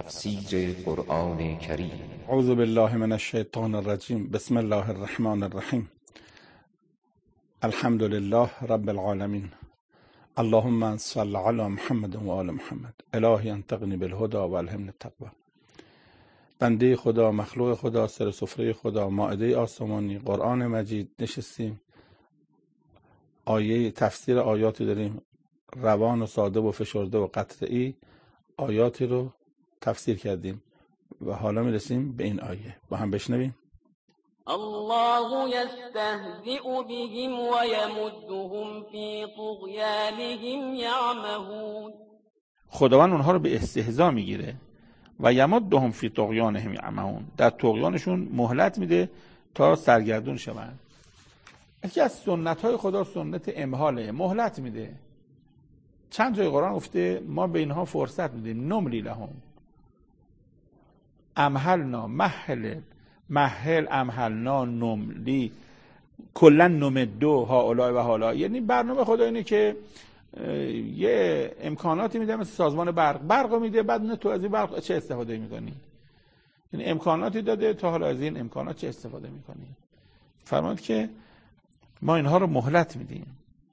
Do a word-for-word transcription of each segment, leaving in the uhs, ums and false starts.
تفسیر قرآن کریم. اعوذ بالله من الشیطان الرجیم. بسم الله الرحمن الرحیم. الحمد لله رب العالمین. اللهم صل علی محمد و آل محمد. الهی انطقنی بالهدى و الهمنی التقوی. بنده خدا، مخلوق خدا، سر سفره خدا، مائده آسمانی، قرآن مجید نشستیم. آیه تفسیر آیاتی داریم، روان و ساده و فشرده و قطعی آیاتی رو تفسیر کردیم و حالا میرسیم به این آیه. با هم بشنویم. الله یستهزئ بهم و یمدهم فی طغیانهم یعمهون. خداوند اونها رو به استهزا میگیره و یمدهم فی طغیانهم یعمهون، در طغیانشون مهلت میده تا سرگردون شوند. یکی از سنت های خدا سنت امهاله، مهلت میده. چند جای قرآن گفته ما به اینها فرصت میدیم. نملی لهم، امهلنا، مهل مهل امهلنا، نملی، کلا نمدو هؤلاء و هؤلاء. یعنی برنامه خدا اینه که یه امکاناتی میده، مثل سازمان برق برق میده، بعد نه تو از این برق چه استفاده میکنی. یعنی امکاناتی داده، تا حالا از این امکانات چه استفاده میکنی. فرمود که ما اینها رو مهلت میدیم.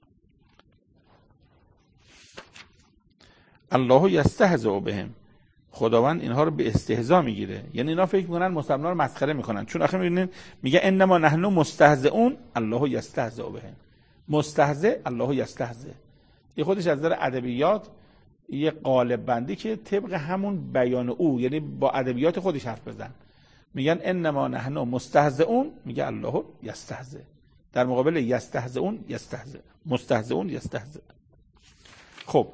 الله یستهزئ بهم، خداوند اینها رو به استهزا میگیره. یعنی اینا فکر میکنن مسلمان‌ها رو مسخره میکنن، چون آخه میبینین میگه انما نحن مستهزئون الله یستهزئ بهم. مستهزئ الله یستهزئ، یه خودش از نظر ادبیات یه قالب بندی که طبق همون بیان او، یعنی با ادبیات خودش حرف بزن. میگن انما نحن مستهزئون، میگه الله یستهزئ، در مقابل یستهزئون یستهزئ، مستهزئون یستهزئ. خب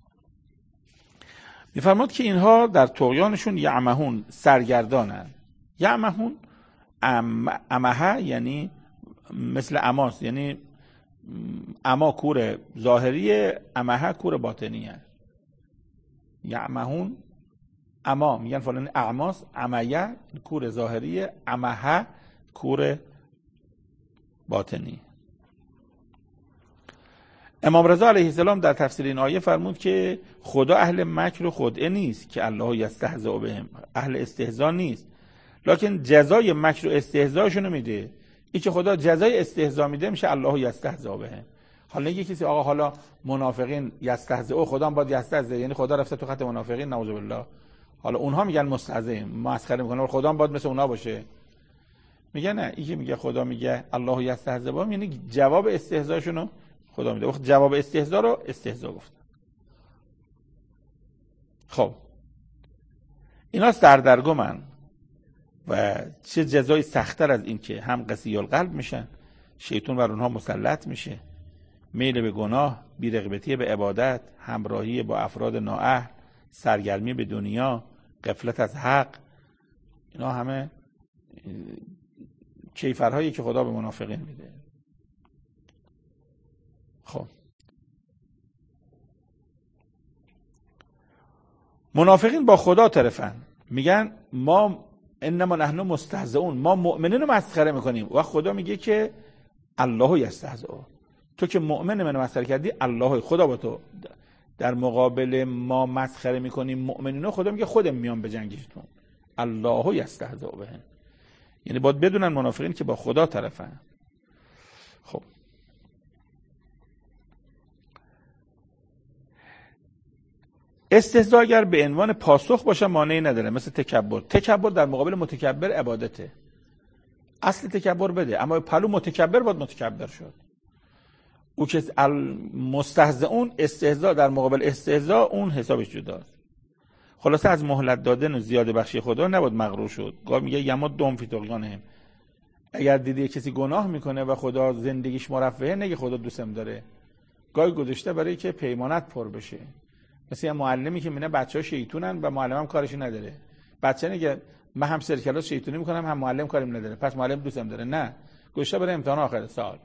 میفرماد که اینها در طغیانشون یعمهون، سرگردانن. یعمهون ام امه یعنی مثل اماس، یعنی اما کور ظاهری، امه کور باطنیه. یعمهون اما میگن فلان اعماس، امیه کور ظاهری، امه کور باطنی. امام رضا علیه السلام در تفسیر این آیه فرمود که خدا اهل مکر و خدعه نیست که الله یستهزئ بهم، اهل استهزا نیست، لکن جزای مکر و استهزاشونو میده. این که خدا جزای استهزا میده میشه الله یستهزئ بهم. حالا یه کسی آقا حالا منافقین یستهزئ، خدا هم باید یستهزئ، یعنی خدا رفته تو خط منافقین، نعوذ بالله. حالا اونها میگن مستهزئ، مسخره میکنن، خدا هم باید مثل اونها باشه. میگه نه، این که میگه خدا میگه الله یستهزئ بهم یعنی جواب استهزاشونو خدا میده. وقت جواب استهزا رو استهزا گفت. خب اینا سردرگمن و چه جزای سخت‌تر از این که هم قسی القلب میشن، شیطان بر اونها مسلط میشه، میل به گناه، بی‌رغبتی به عبادت، همراهی با افراد نااهل، سرگرمی به دنیا، غفلت از حق. اینا همه کیفرهایی که خدا به منافقین میده. خب منافقین با خدا طرفن، میگن ما انما نحن مستهزئون، ما مؤمنین رو مسخره میکنیم. و خدا میگه که الله یستهزئ، تو که مؤمن منو مسخره کردی، الله خدا با تو در مقابل ما مسخره میکنیم مؤمنینو. خدا میگه خودم میام به جنگیشتون، الله یستهزئ بهم. یعنی باید بدونن منافقین که با خدا طرفن. خب استهزا اگر به عنوان پاسخ باشه مانعی نداره، مثل تکبر. تکبر در مقابل متکبر عبادته، اصل تکبر بده، اما پلو متکبر باید متکبر شد. او که مستهزئون، استهزا در مقابل استهزا، اون حسابش جداست. خلاصه از مهلت دادن و زیاده بخشی خدا نباید مغرور شد. گاه میگه یمدهم فی طغیانهم، اگر دیدی کسی گناه میکنه و خدا زندگیش مرفهه، نگه خدا دوستم داره. گاهی گذاشته برای که پیمانت پر بشه. مثل یه معلمی که میگه بچه‌ها شیطونن و معلمم کارش نداره. بچه نگه من هم سرکلاس شیطونی میکنم هم معلم کاریم نداره، پس معلم دوستم داره. نه، گذاشته برای امتحان آخر سال.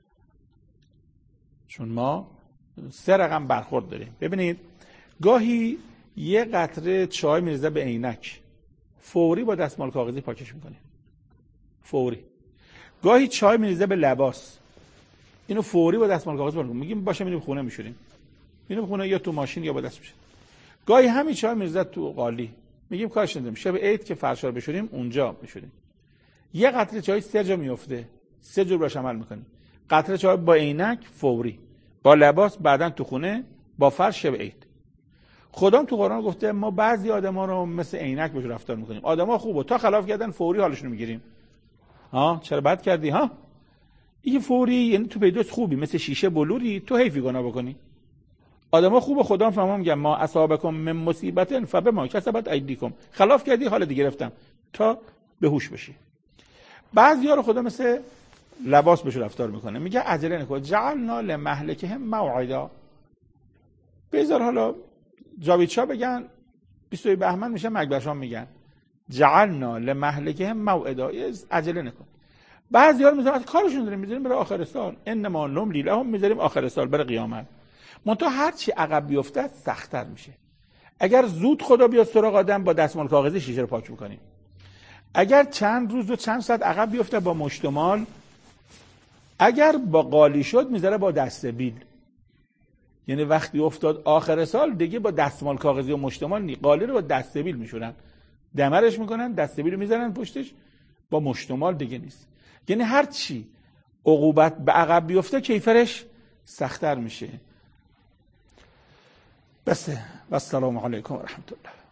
چون ما سه رقم برخورد داریم. ببینید گاهی یه قطره چای میریزه به عینک، فوری با دستمال کاغذی پاکش میکنه، فوری. گاهی چای میریزه به لباس، اینو فوری با دستمال کاغذی پاک میکنیم، میگیم باشه میریم خونه میشوریم، میریم خونه یا تو ماشین یا با دست میشه. گاهی همین چای میریزه تو قالی، میگیم کارش نداریم، شب عید که فرشا رو بشوریم اونجا بشوریم. یه قطره چای سه جا میفته، سه جور باش عمل میکنیم. قطره چای با عینک فوری، با لباس بعدن تو خونه، با فرش شب عید. خدام تو قرآن گفته ما بعضی آدما رو مثل عینک بهش رفتار میکنیم. آدما خوبه تا خلاف کردن فوری حالشون رو میگیریم. ها چرا بد کردی ها؟ این فوری یعنی تو پیداست خوبی، مثل شیشه بلوری، تو حیفی گناه بکنی. آدما خوبه خدام فهمم میگم ما اصابکم من مصیبت فبما کسبت ایدیکم، خلاف کردی حال دیگه گرفتم تا به هوش بشی. بعضیا رو خدا مثل لباس بهش رفتار میکنه، میگه عجله نکن، جعلنا لمهلکهم موعدا. بذار حالا جاوید شاه بگن بیست و یک بهمن میشه مکبرشاه میگن جعلنا لمهلکهم موعدا، عجله نکن. بعضیا رو میذارن کارشون داریم میذاریم برای آخر سال، انما نملی لهم، میذاریم آخر سال برای قیامت. منتها هر چی عقب بیفته سخت‌تر میشه. اگر زود خدا بیاد سراغ آدم با دستمال کاغذی شیشه رو پاک میکنیم. اگر چند روز و چند ساعت عقب بیفته با مشتمال، اگر با قالی شد میذاره با دستبیل. یعنی وقتی افتاد آخر سال دیگه با دستمال کاغذی و مشتمال نی، قالی رو با دستبیل میشورن، دمرش میکنن، دستبیل رو میذارن پشتش، با مشتمال دیگه نیست. یعنی هر چی عقوبت به عقب بیفته کیفرش سخت‌تر میشه. بس و السلام علیکم و رحمت الله.